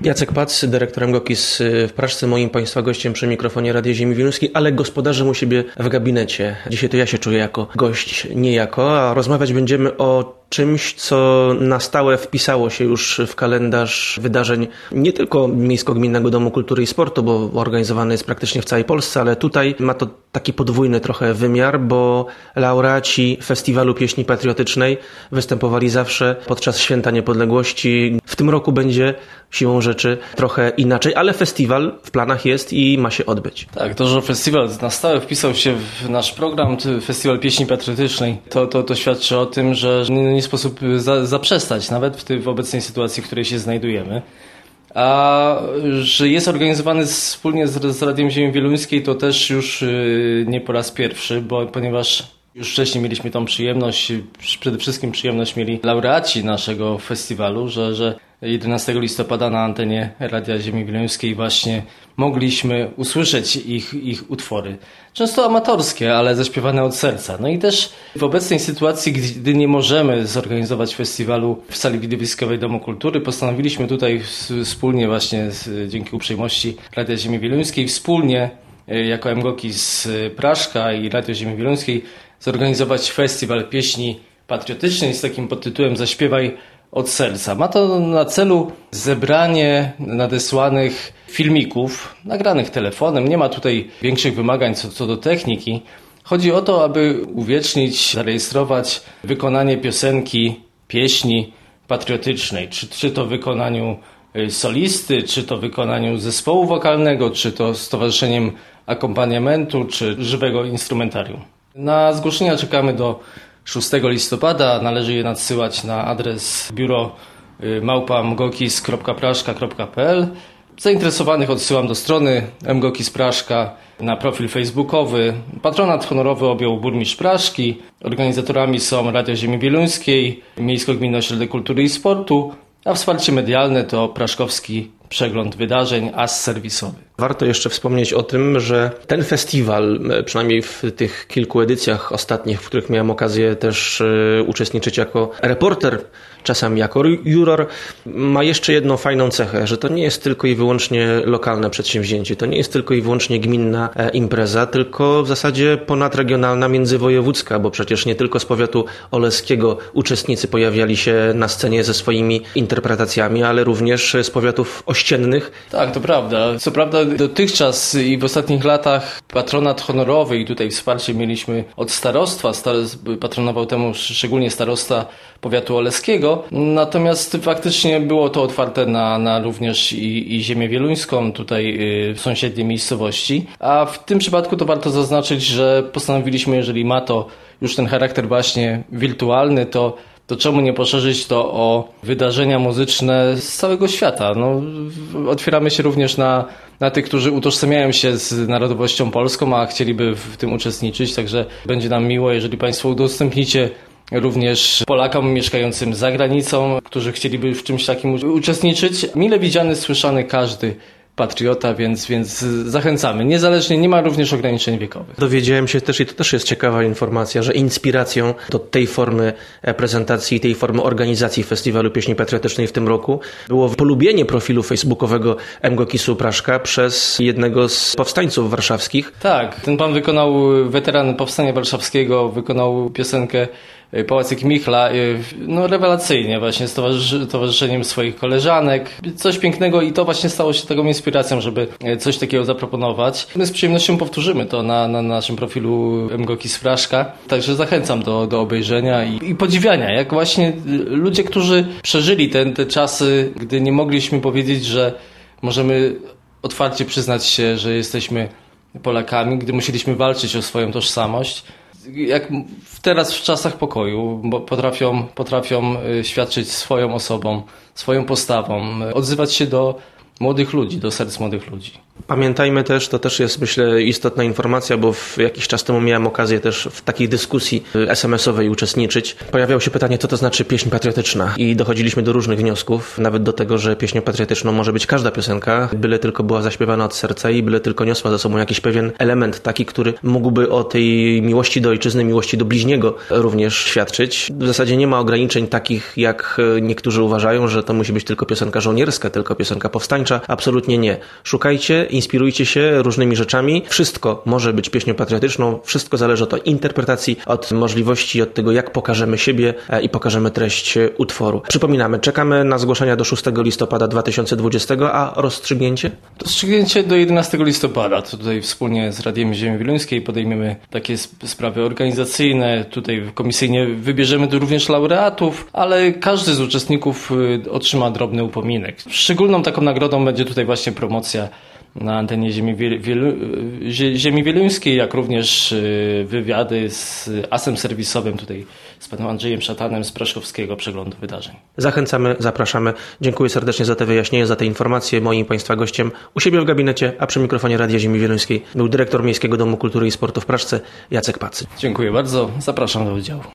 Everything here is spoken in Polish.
Jacek Pac, dyrektorem Gokis w Praszce, moim Państwa gościem przy mikrofonie Radia Ziemi Wieluńskiej, ale gospodarzem u siebie w gabinecie. Dzisiaj to ja się czuję jako gość, niejako, a rozmawiać będziemy o czymś, co na stałe wpisało się już w kalendarz wydarzeń nie tylko Miejsko-Gminnego Domu Kultury i Sportu, bo organizowany jest praktycznie w całej Polsce, ale tutaj ma to taki podwójny trochę wymiar, bo laureaci Festiwalu Pieśni Patriotycznej występowali zawsze podczas Święta Niepodległości. W tym roku będzie siłą rzeczy trochę inaczej, ale festiwal w planach jest i ma się odbyć. Tak, to, że festiwal na stałe wpisał się w nasz program, Festiwal Pieśni Patriotycznej, to świadczy o tym, że nie sposób zaprzestać, nawet w obecnej sytuacji, w której się znajdujemy. A że jest organizowany wspólnie z Radiem Ziemi Wieluńskiej, to też już nie po raz pierwszy, ponieważ już wcześniej mieliśmy tą przyjemność, przede wszystkim przyjemność mieli laureaci naszego festiwalu, że 11 listopada na antenie Radia Ziemi Wieluńskiej właśnie mogliśmy usłyszeć ich utwory. Często amatorskie, ale zaśpiewane od serca. No i też w obecnej sytuacji, gdy nie możemy zorganizować festiwalu w sali widowiskowej Domu Kultury, postanowiliśmy tutaj wspólnie właśnie dzięki uprzejmości Radia Ziemi Wieluńskiej, wspólnie jako Gokis Praszka i Radio Ziemi Wieluńskiej zorganizować festiwal pieśni patriotycznej z takim podtytułem Zaśpiewaj od serca. Ma to na celu zebranie nadesłanych filmików, nagranych telefonem. Nie ma tutaj większych wymagań co do techniki. Chodzi o to, aby uwiecznić, zarejestrować wykonanie piosenki, pieśni patriotycznej. Czy to w wykonaniu solisty, czy to w wykonaniu zespołu wokalnego, czy to z towarzyszeniem akompaniamentu, czy żywego instrumentarium. Na zgłoszenia czekamy do 6 listopada. Należy je nadsyłać na adres biuro@mgokis.praszka.pl. Zainteresowanych odsyłam do strony Gokis Praszka, na profil facebookowy. Patronat honorowy objął burmistrz Praszki. Organizatorami są Radio Ziemi Wieluńskiej, Miejsko-Gminny Ośrodek Kultury i Sportu, a wsparcie medialne to Praszkowski Przegląd Wydarzeń, as serwisowy. Warto jeszcze wspomnieć o tym, że ten festiwal, przynajmniej w tych kilku edycjach ostatnich, w których miałem okazję też uczestniczyć jako reporter, czasami jako juror, ma jeszcze jedną fajną cechę, że to nie jest tylko i wyłącznie lokalne przedsięwzięcie, to nie jest tylko i wyłącznie gminna impreza, tylko w zasadzie ponadregionalna, międzywojewódzka, bo przecież nie tylko z powiatu oleskiego uczestnicy pojawiali się na scenie ze swoimi interpretacjami, ale również z powiatów ościennych. Tak, to prawda. Co prawda dotychczas i w ostatnich latach patronat honorowy i tutaj wsparcie mieliśmy od starostwa, patronował temu szczególnie starosta powiatu oleskiego, natomiast faktycznie było to otwarte na również i ziemię wieluńską, tutaj w sąsiedniej miejscowości, a w tym przypadku to warto zaznaczyć, że postanowiliśmy, jeżeli ma to już ten charakter właśnie wirtualny, to czemu nie poszerzyć to o wydarzenia muzyczne z całego świata? Otwieramy się również na tych, którzy utożsamiają się z narodowością polską, a chcieliby w tym uczestniczyć, także będzie nam miło, jeżeli Państwo udostępnicie również Polakom mieszkającym za granicą, którzy chcieliby w czymś takim uczestniczyć. Mile widziany, słyszany każdy patriota, więc zachęcamy. Niezależnie, nie ma również ograniczeń wiekowych. Dowiedziałem się też, i to też jest ciekawa informacja, że inspiracją do tej formy prezentacji, tej formy organizacji Festiwalu Pieśni Patriotycznej w tym roku było polubienie profilu facebookowego Gokisu Praszka przez jednego z powstańców warszawskich. Tak, ten pan weteran Powstania Warszawskiego, wykonał piosenkę Pałacyk Michla, rewelacyjnie właśnie z towarzyszeniem swoich koleżanek. Coś pięknego i to właśnie stało się taką inspiracją, żeby coś takiego zaproponować. My z przyjemnością powtórzymy to na naszym profilu Gokis Praszka, także zachęcam do obejrzenia i podziwiania, jak właśnie ludzie, którzy przeżyli te czasy, gdy nie mogliśmy powiedzieć, że możemy otwarcie przyznać się, że jesteśmy Polakami, gdy musieliśmy walczyć o swoją tożsamość. Jak teraz w czasach pokoju, bo potrafią świadczyć swoją osobą, swoją postawą, odzywać się młodych ludzi, do serc młodych ludzi. Pamiętajmy też, to też jest myślę istotna informacja, bo jakiś czas temu miałem okazję też w takiej dyskusji SMS-owej uczestniczyć. Pojawiało się pytanie, co to znaczy pieśń patriotyczna i dochodziliśmy do różnych wniosków, nawet do tego, że pieśnią patriotyczną może być każda piosenka, byle tylko była zaśpiewana od serca i byle tylko niosła ze sobą jakiś pewien element taki, który mógłby o tej miłości do ojczyzny, miłości do bliźniego również świadczyć. W zasadzie nie ma ograniczeń takich, jak niektórzy uważają, że to musi być tylko piosenka żołnierska, tylko piosenka powstańcza. Absolutnie nie. Szukajcie, inspirujcie się różnymi rzeczami. Wszystko może być pieśnią patriotyczną, wszystko zależy od interpretacji, od możliwości, od tego, jak pokażemy siebie i pokażemy treść utworu. Przypominamy, czekamy na zgłoszenia do 6 listopada 2020, a rozstrzygnięcie? Rozstrzygnięcie do 11 listopada. To tutaj wspólnie z Radiem Ziemi Wieluńskiej podejmiemy takie sprawy organizacyjne. Tutaj komisyjnie wybierzemy tu również laureatów, ale każdy z uczestników otrzyma drobny upominek. Szczególną taką nagrodą będzie tutaj właśnie promocja na antenie Ziemi Wieluńskiej, jak również wywiady z asem serwisowym tutaj z panem Andrzejem Szatanem z Praszkowskiego Przeglądu Wydarzeń. Zachęcamy, zapraszamy. Dziękuję serdecznie za te wyjaśnienia, za te informacje. Moim Państwa gościem u siebie w gabinecie, a przy mikrofonie Radia Ziemi Wieluńskiej był dyrektor Miejskiego Domu Kultury i Sportu w Praszce Jacek Pacy. Dziękuję bardzo. Zapraszam do udziału.